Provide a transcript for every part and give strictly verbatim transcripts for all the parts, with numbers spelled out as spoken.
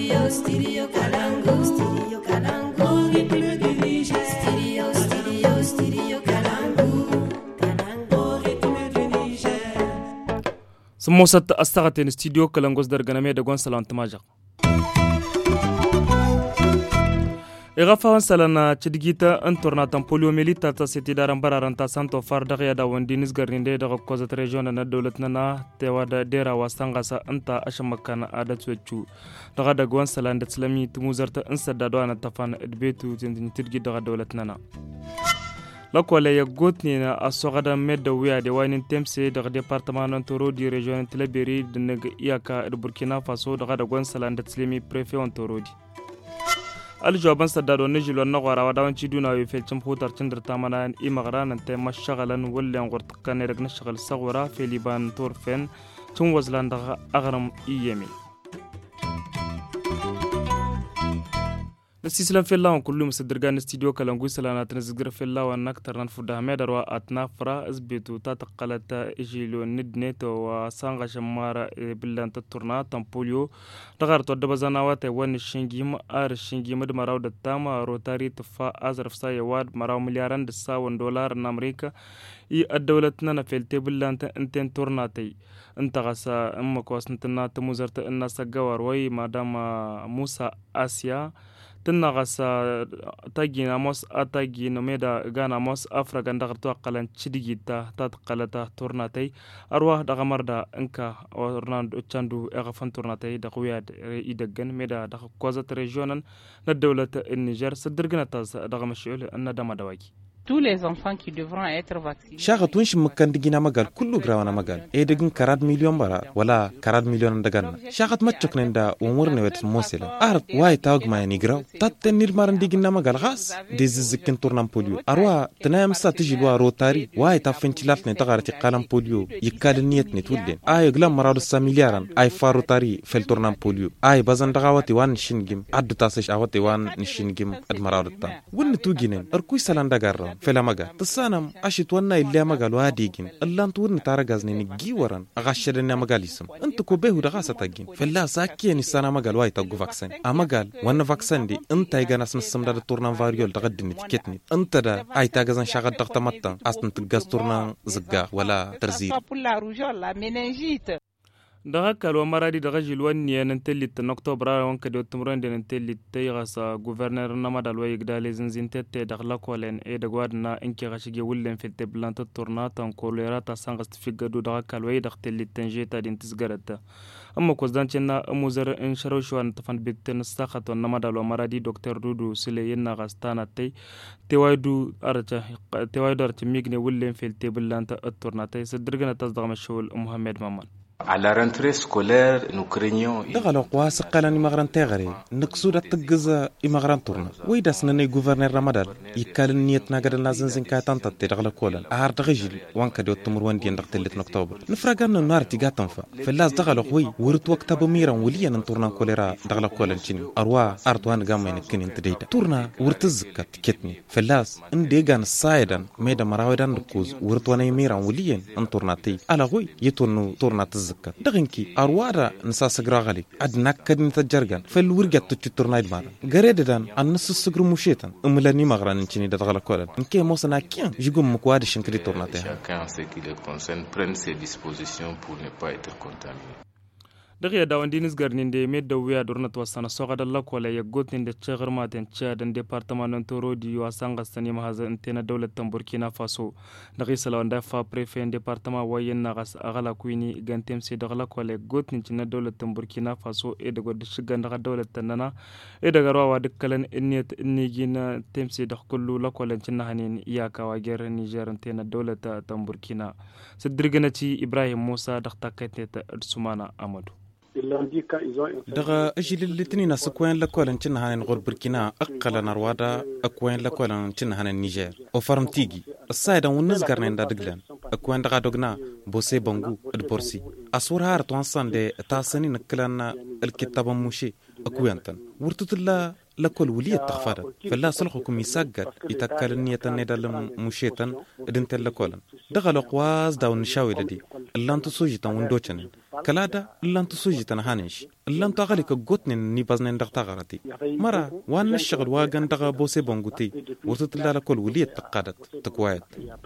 Studio, studio Kalangu. Studio Kalangu. Ritme du Niger. Studio, studio, studio Kalangu. Kalangu. Ritme du Niger. Sumosat astagaten studio Kalangos darganame da gwan salant majak. Irafawan salana cidigita an tornatan poliomelita ta seti daran bararanta santo far daga da wandinis garninde daga kozat region na dawlat na tewa da dera wasan gasa anta ashan makana adat wecu daga da gwan salan da tslami tumuzarta an sadda na tafana edbetu tindin tirgi daga dawlat nana lakwale ya gotni na asogada medda wiya de wani temse daga departement toro di region tilaberi da naga iyaka Burkina Faso daga da gwan salan da tslami prefet on torodi aljawaban sadado ne jilon na gwara wadawanci duna wi felcin hutar cindar ta mana i magaranan ta mashagalan wallan gurtukan ne daga shagal sagwara feliban torfen tun wazlan daga agaram iyeme Sislan fellawan kullum sadirgan studio Kalangu salana tan zikra fellawan naktaran fuda medarwa atna fra asbitu ta taqalata ijilo nidneto wa sanga shamara billan taturna tampolio dagar to dabazana wata wani shingim ar shingim da maraw da tama rotari tufa azraf sai wad maraw milyaran da sawon dollar na Amerika i adawlatna na felte billan ta inten turnatai inta gasa amma kwasntana ta muzarta inna sagawar wai madama Musa Asia tinna gasa tagina mos atagina meda gana mos afraga ndagarto qalan cidigita ta qalata tornatay arwa daga marda inka ornando chandu e gafan tornatay da qiyad idegan meda da kozat regionan na dawlat Niger sadirgana ta daga mashul anna dama dawaki tous les enfants qui devront être vaccinés. Chaque tunshi makan digina magal kullu grawana magal e digin karad million bara wala karad million dagan chaque matchuk nenda umur ne wet mosela ar way tawg ma ni graw tatte nir maran digina magal gas dizizkin tournam polio arwa tanam sa tiji lo rotari way ta fentilat ne tagarti qalam polio yikal niyet ne tudden ay glam maradu sa milyaran ay farotari fel tournam polio ay bazan dagawati wan shingim addu tasash awati wan shingim ad maradu ta won tuginen ar kuy salan dagarra fela maga tsanam ashit wanna illa magal wadigin allan tuwni taragazni ni giwaran agashada na magalisum anta ko behu da gasa tagin fella sakiye ni sana magal way tagu vaccine a magal wanna vaccine di anta igana smsam da tournan variol da gaddini tiketni anta da ay tagazan shagad da tamatta astan tilgas tournan zagga wala tarzir pour la rougeole la méningite daga kalwa maradi daga jilwan ne nan tellit na october wanka da tumran da nan tellit tay gasa governor na madal way gdale zinzin tette daga lakolen e daga wadna inke gashige wullen fitte blanta tourna tan kolera ta sangast figado daga kalwa daga tellit tanjeta din tisgarata amma ko zance na amuzar in sharawshwan tafan bitten sakhato na madal maradi dr dudu sile yenna gastana tay tewaidu archa tewaidu archa migne wullen fitte blanta tourna tay sadirgana tas daga mashul muhammad maman À la rentrée scolaire, nous craignons... دغلو قواس قالن إمغران تغري نقصود التجزا إمغران تورنا ويدا سنني غوفرنر رمضان يكال نيت ناقدن لازم زين كاتان تتي دغلو كولن أهار دغجل وان كدو تمر وان دين دغتلت نكتوبر نفرقان النار تيغاتن فا فلاس دغلو خوي ورت وقتا بميرا وليا نتورنا كوليرا دغلو كولن تشيني أروا أرتوان غامين كنين تديتا تورنا ورتزكا تكتني فلاس ان ديغان سايدان ميدا مراودان ركوز ورتوانا يميرا وليا نتورنا تي على خوي يتونو تورنا تز دغنكي أروارا نسا سجراغلي أدنى كدن تجرجان فالورجة تجتورنايد مارا جريدان النص السجر مشيتان أملاني مغران إنتني دغلا كولن إنكي موسنا كيان يجوم مكواد شنكري تورناتها. Chacun ce qui le concerne prenne ses dispositions pour ne pas être contaminé. daga da wandinis garninde medda wiya dorna to sana soga dalla kola ya gotninde chegar maten chadan departement toro di wasanga sani mahaza intena dawlat Burkina Faso daga salawanda fa prefet departement wayen na gas agala kuini gantem se daga kola gotnin cina dawlat Burkina Faso e daga shigan daga dawlat tanana e daga rawa dukkalan inniyat innigina temse da kullu la kola cina hanin iyaka wa ger Niger intena dawlat Burkina sadirganati Ibrahim Musa da takaitet Sumana Amadou daga ajil litinin asquain la kolan cin hanen gor burkina aqala narwada aquain la kolan cin hanen niger o farmtigi asaidan wonnes garnen da diglan aquain daga dogna bose bangu ad borsi asur har to ansande tasani naklan الكتاب مشي أكوينتن ورتطلا لكل ولية تغفر فلا صلحكم يسجل يتكال النية الندل مشيتن إدنت لكولن دخلوا قواز داون نشاوي لدي اللي أنتو سوجتن وندوشن كلادا اللي أنتو سوجتن هانش اللام تغالي كغوتن ني بازنين دغ تغارتي مرا وان الشغل واغان دغ بوسي بونغوتي وتطلع لكل وليه تقادت تكوايت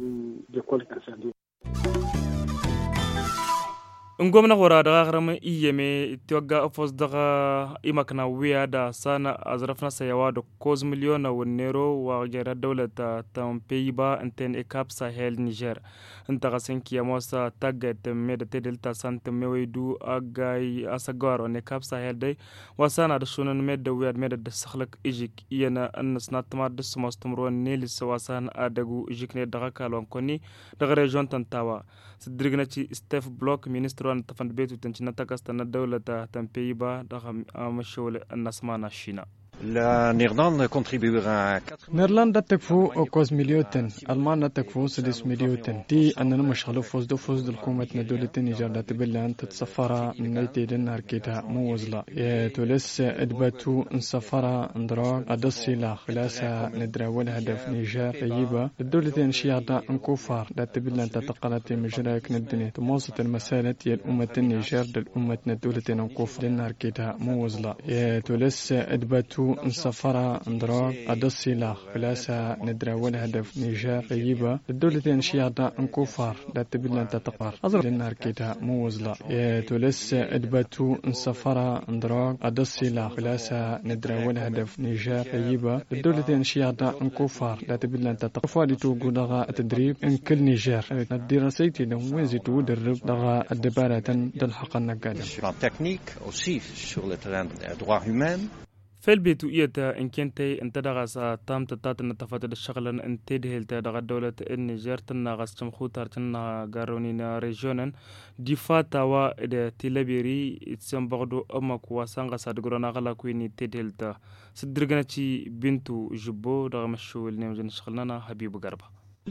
ngomna hora daga garama iyeme tioga fos daga imakna wiya da sana azrafna sayawa da koz miliona wonero wa jara dawlata tam peiba anten ekap sahel niger anta gasen kiyamosa tagat medate delta sant mewaidu agay asagaro ne kap sahel dai wasana da sunan medda wiya medda da sakhlak ijik iyana annas natma da sumastumro nelis wasan adagu ijikne daga kalon koni daga region tantawa sidrignaci stef block minister an tafand betu tanchina takastana dawlata tampeiba daga amashole annasmana shina. La Nederlande contribuera Nederlande تكفو أوكوز مليوتن ألمانيا تكفو سدس مليوتن دي أننا مشغلو فوز دو فوز الحكومة دولة النيجر لا تبلان تتصفر من نيتيدن هركيتها موزلا تولس إدباتو نسفر اندراغ أدسيلا خلاسة ندراول هدف نيجر طيبة الدولة النشيادة انكوفار لا تبلان تتقلت مجراك ندني تموسط المسالة يا الأمة النيجر للأمة دولة انكوف لنا هركيتها موزلا تولس إدباتو نسفر اندراغ أدسيلا خلاسة ندراول هدف نيجر طيبة الدولة النشيادة انكوفار لا تبلان تتقار أضرب لنا هركيتها موزلا تولس إدباتو نسفر اندراغ أدسيلا خلاسة ندراول هدف نيجر طيبة الدولة النشيادة انكوفار لا تبلان تتقار فالتو قدغا التدريب ان كل نيجر الدراسيتي لهم وين زيتو درب دغا الدبارة دلحق النقادة فالبيتو إيتا إن كنتي انت دغاسا تام تتاتنا تفاتد الشغلن انت دهلتا دغا دولة النيجر تنا غاس تمخوتار تنا غارونينا ريجونن ديفاتا وا إدا تلابيري اتسام بغدو أمك واسان غاسا دغرونا غلا كويني تدهلتا سدرغناتي بنتو جبو دغا مشوول نيمجن شغلنا حبيب غربا.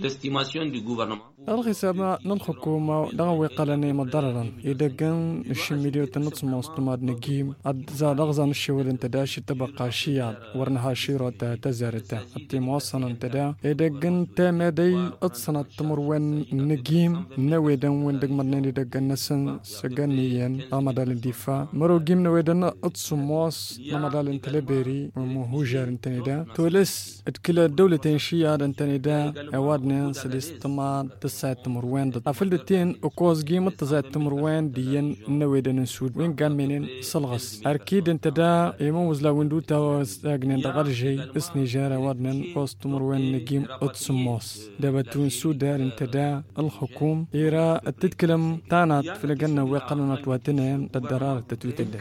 الحساب الحكومة دعوة قلني مضررا إذا كان الشميليو تنص مصطمد نجيم أدزاد أغزان الشوال انتداش تبقى شيعة ورنها شيرة تزارته التموصن انتدا إذا كان تامدي أتصنع تمروين نجيم نويدن وين دقمرنين إذا كان نسن سجنيين أمدال الدفاع مرو جيم نويدن أتصموص أمدال انتلبيري ومهوجر انتندا تولس اتكلا دولة شيعة انتندا أواد سلستما تسعة تمروين أفلدتين أقوز جيم تسعة تمروين ديان نويدن سود وين كان منين صلغس أكيد أنت دا يموز لا ويندو تاوز أجنن دغرجي اسني جارة ودنن قوز تمروين نجيم أتسموس دبتون سودار أنت دا الحكوم إيرا تتكلم تانات في الجنة وقلنا تواتنا الدرار تتويتد.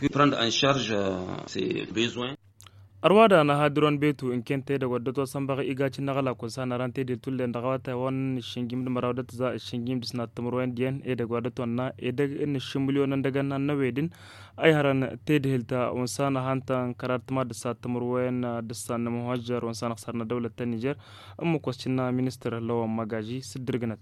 arwada na hadron betu in kente da waddato sambaga igaci nagala ko sana rante de tulle ndagawata won shingim de marawdat za shingim disna tamroen dien e de waddato na e de en shimbulio nan daga nan nawedin ay haran tede helta on sana hantan karatma de sa tamroen de sana muhajjar on sana sarna dawlat Niger am ko cinna minister law magaji sidirgnat.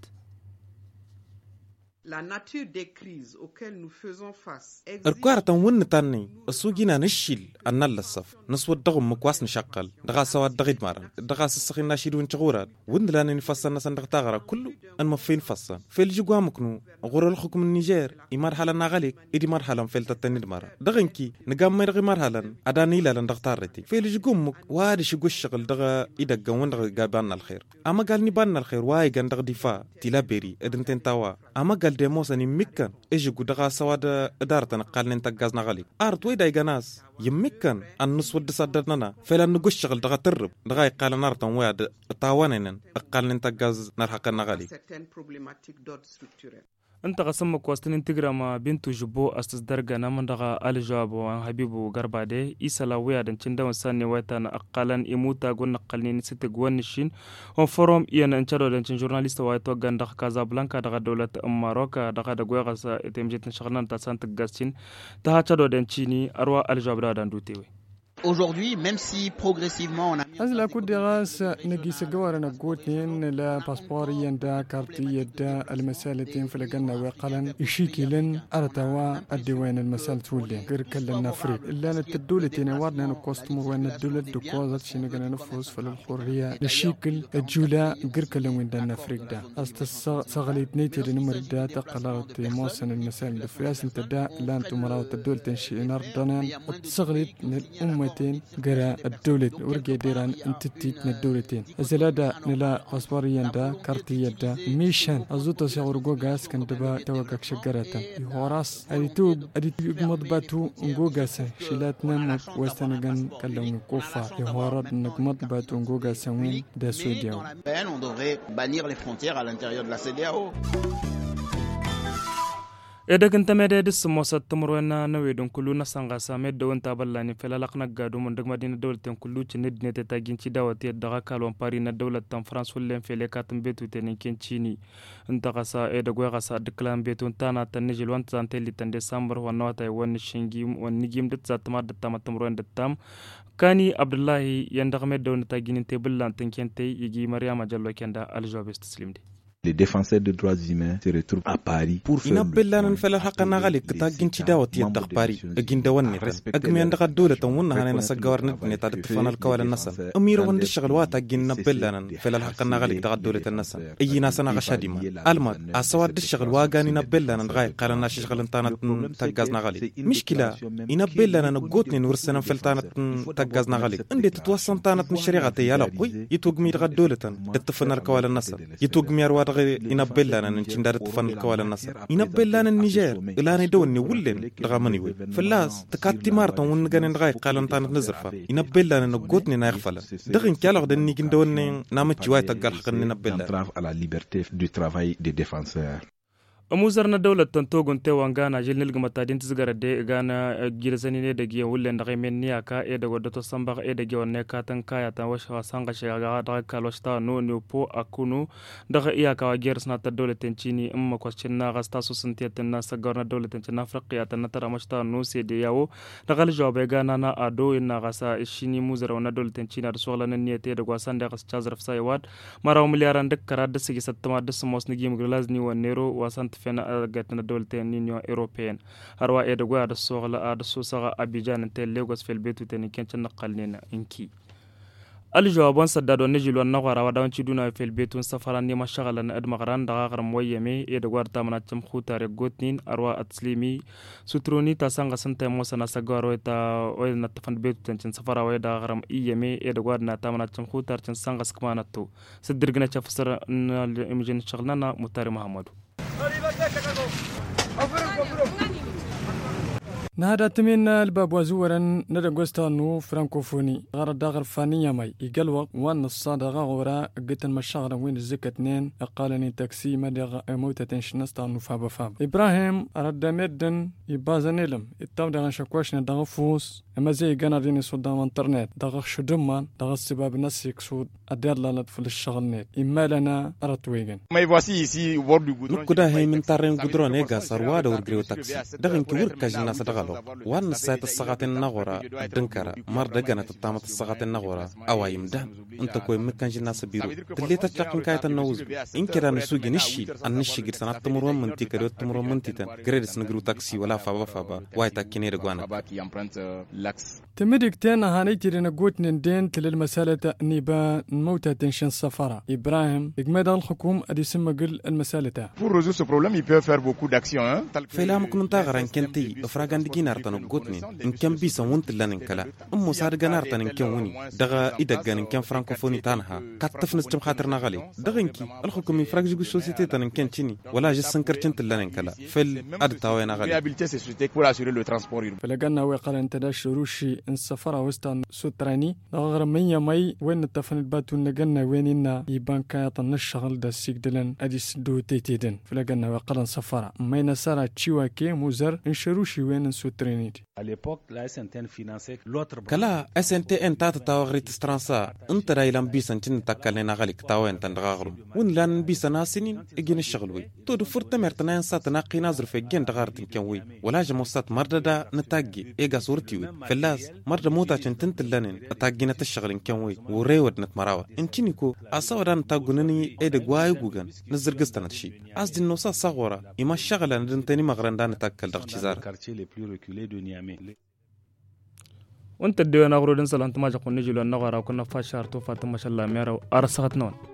La nature des crises auxquelles nous faisons face. الكوارتا ون تاني السوقينا نشيل أن الصف نسود دغم مكواس نشقل دغا سوا دغيد مارن دغا سسخين ناشيد ون شغورات ون لان نفصل نسن دغ تاغرا كله أن مفين فصل في الجوا مكنو غور الحكم النيجر إمار حالا نغاليك إدي مرحلا في التتنيد مرة دغنكي نقام ميرغي مرحلا أداني لان دغ تارتي في الجوا مك وادي شغو الشغل دغا إدق جوان دغ جابان الخير أما قال نبان الخير واي جان دغ دفاع تلابيري إدنتين توا أما قال ديموساني مكان إيجي قدغا سوا إدارة نقال ننتقاز نغالي أرد ويدا يغاناس يمكن أن نسود صدرنا فلا نقش شغل دغا ترب دغا يقال نارتن وياد تاوانين أقال ننتقاز نرحق نغالي انت قسم كواستن انتجرام بنتو جبو استس درجة نمن دغا الجواب وان حبيبو غربادي إسلا ويادن تشندا وساني ويتان أقالن إموتا غون قلنين ست غونشين on forum ien enchado den journaliste wayto gandakh Casablanca daga dawlat Maroc daga da goyasa etemjet shagnan ta sant gastin ta hachado den chini arwa aljawab da dan dutewe aujourd'hui, même si progressivement on a أزلا كود غاس نجي سجوار نقوتين لا باسبوريا دا كارتية دا المسالتين في لجنة وقلن يشيكلن أرتوا الديوان المسال تولين غير كلنا فريق إلا نتدولتين وارنا نقصتمو وين الدولة دكوازات شنقنا نفوز في الحرية الشيكل الجولا غير كلنا وين دا فريق دا أستغليت نيتي لنمر دا تقلرت موسن المسال دفراس انت دا لا انتو مراوت الدولة تنشي نردنا استغليت الأمتين غير الدولة ورقي ديران انتتيت الدولتين الزلادة نلا باسبوريا دا كارتية دا ميشان أزوتا سيغور غوغاس كان دبا توقك شجرة يهوراس أديتو أديتو مضباتو غوغاسا شيلاتنا مط وستنغان كلهم كوفا يهوراد نقمط باتو غوغاسا وين دا سودياو on devrait bannir les frontières à l'intérieur de la C D A O. إذا كنت مدد السموسة تمرنا نويدون كلنا سانغا سامد دون تابلاني فلا لقنا قادو من دق مدينة دولة كلو تند نتتاجين تداوتي الدغا كالون بارينا دولة تام فرنسا ولين في لكاتم بيتو تنين كنتشيني انت غسا إذا قوي غسا دكلام بيتو تانا تنجل وان تانتي تن ديسمبر ونواتا وان الشنجيم ونجيم دتزات ما دتام تمرون دتام كاني عبد الله يندغ دون تاجين تبلان تنكنتي يجي مريم جلو كندا الجواب استسلم دي Les défenseurs des droits humains se retrouvent à Paris pour faire ina bellanan fala haqana gali kta ginci dawati yadaq Paris ginda wanni agmi andaga dawlatan wunna hanana sagawarna neta tfanal kawala nasal amira wandi shagal wata ginna bellanan fala haqana gali daga dawlatan nasal ayina sana gashadima alma asawad shagal wagani na bellanan gai qalana shagalan tanat tagazna gali mishkila ina bellanan gotni nursana faltanat tagazna gali indi titwasan tanat shari'ati yala qoy yitugmi daga dawlatan tfanal kawala nasal yitugmi arwa ina bellanan nchindar tfan kawala nasar ina bellanan niger ilani dawni wullen daga mani we flas takatti martan won ganen gai qalan tan nazarfa ina bellanan gotni na yakhfala dagin kala gadan ni gindawne namci way tagal hakan ina bellanan à la liberté du travail des défenseurs. أموزرنا دولة تنتوغن تيوان غانا جيل نلقم تادين تزغر دي غانا جيرزاني نيدا جيان ولن دغي من نياكا إيدا ودتو سنبغ إيدا جيوان نيكا تنكايا تنوشها سانغا شيغا دغي كالوشتا نو نيو بو أكونو دغي إياكا وجيرسنا تدولة تنشيني أما كوشنا غستاسو سنتيا تنا سغرنا دولة تنشينا أفريقيا تنترا مشتا نو سيدي ياو دغالي جوابي غانا نا أدو إنا غسا إشيني موزر ونا دولة تنشينا رسوغلا نيتي دغوا ساندي غس تشازر فسايوات مراو ملياران دك كراد سيجي ستما دس موس نجيم غلازني ونيرو وسانت فينا جاتنا دولة اليونيون إوروبيين هروا إيدا غوا الصوغ لا الصوصة أبيجان تل ليغوس في البيت وتاني كانت نقلنا إنكي الجوابان سدادو نجيلو النغورا وداون تشدونا في البيت ونسافراني مشاغلا ادمغران دغاغر مويمي ايدا غوار تامنا تمخو تاريخ غوتنين اروا اتسليمي ستروني تاسانغا سنتا موسنا سغارو تا وين نتفن بيت تنشن سفرا ويدا غرم ايمي ايدا غوار نا تامنا تمخو تارچن سانغا سكماناتو سدرغنا تفسر الايمجن شغلنا متاري محمد نهدا تمينا الباب وزورا ندغوستانو فرانكوفوني غار داغر فانيا ماي يقلوا وان الصادغه غورا قتن مشاغر وين الزكتنين اقالني تاكسي مدغ موتة تنشنستانو فابا فاب ابراهيم رد مدن يبازنيلم التام دغ شكواشنا دغ فوس اما زي قنادين صدام انترنت دغ شدمان دغ السباب ناس يكسود ادير لالد في الشغل نت اما لنا رتويغن ما voici ici au bord du goudron نكدا هي من تارين goudron ايغا سروادا ورغريو تاكسي دغن كي وركاج الناس دغلو وان سايت الصغات النغورا دنكرا مر دغنا تطامت الصغات النغورا اوايم ده انت كوي مكان الناس بيرو تلي تتلقن كايت النوز ان كرا نسوق نشي النشي غير سنه تمر من تي كرو تمر من تي غريدس نغرو تاكسي ولا فابا فابا واي تاكيني رغوانا تمدك تانا هانيتي رنقوتن دين تل المسالة نيبا موتة تنشن سفارة إبراهيم إجماد الحكومة أدي سمجل المسالة pour résoudre ce problème il peut faire beaucoup d'actions فلا ممكن تغير إن كنتي أفراغان دينار تنقوتني إن كان بيسا وانت لان كلا أمو صار جنار تن إن كان وني دغا إذا كان إن كان فرانكوفوني تانها كتف نستم خاطرنا غالي دغنكي الحكومة يفرق جو سوسيتي تن إن كان تشيني ولا جسن كرتنت لان كلا فل أدتاوين غالي فلقنا وقال أنت دا شروشي إن سفرة وستان سوتراني دغر مية ماي وين التفن الباتون لقنا وين إنا يبان كايطا نشغل دا سيقدلن أدي سدو تيتيدن فلقنا وقال سفرة مين سارة تشيواكي موزر إن شروشي وين sutreniti kala S N T N tata tawagri tistransa inta da ilan bisan tin takkalne na galik tawen tan dagagrum wun lan bisana sinin igin shagulwi to du furta mertana sat na qinazr fe gen dagartin kenwi wala jamusat mardada natagi ega surtiwi felas marda mota tin tillanin atagina tashaghlin kenwi وريود نتمراوة انتينيكو أصوران تاغونني إيدا غواي غوغان نزرغستان تشي أصدي النوصا صغورة إما الشغلة ندنتني مغرندان تاكل دغتشزار وانت الديوان أغرو دنسل أنت ما جاكو نجلو النغارة وكنا فاشارتو فاتم ما شاء الله ميرو أرسغت نون